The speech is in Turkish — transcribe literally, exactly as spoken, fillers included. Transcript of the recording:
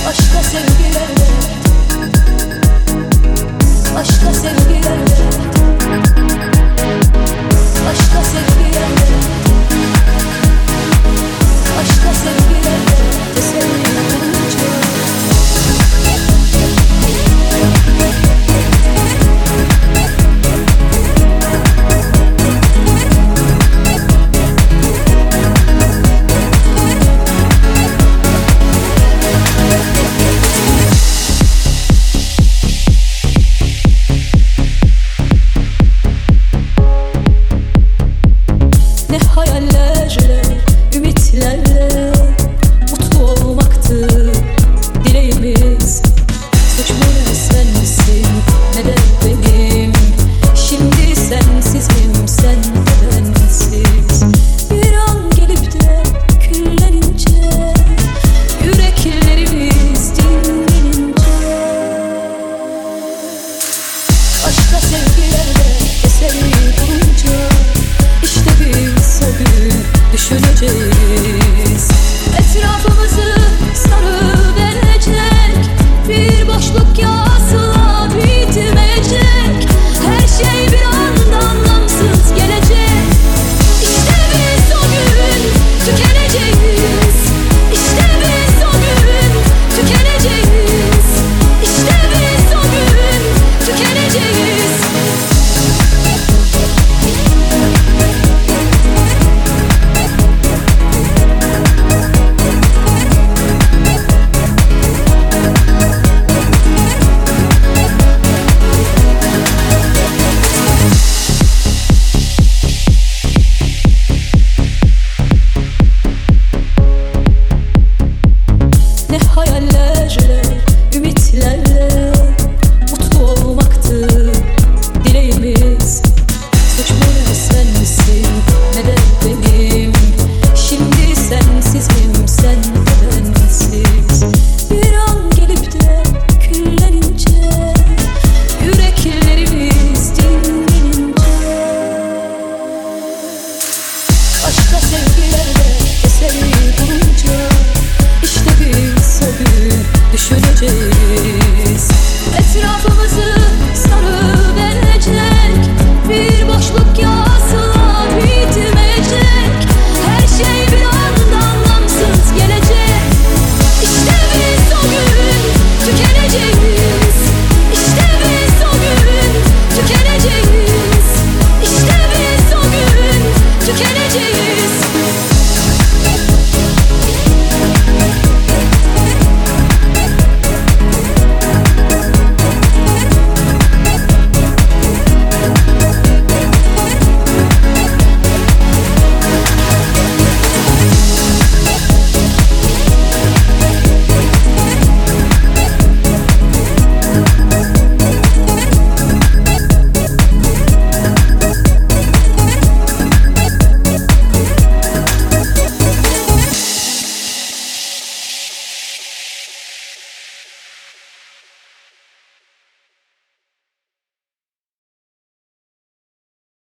Aşkla sevgilerle, aşkla sevgilerle, aşkla sevgilerle, aşkla sevgilerle teselli bulunca. Aşkla sevgilerle teselli bulunca işte biz o gün düşüneceğiz. Etrafımızı sarı verecek bir boşluk ya asla bitmeyecek. Her şey bir anda anlamsız gelecek. İşte biz o gün tükeneceğiz. İşte biz o gün tükeneceğiz. İşte biz o gün tükeneceğiz. Ne hayallerle, ümitlerle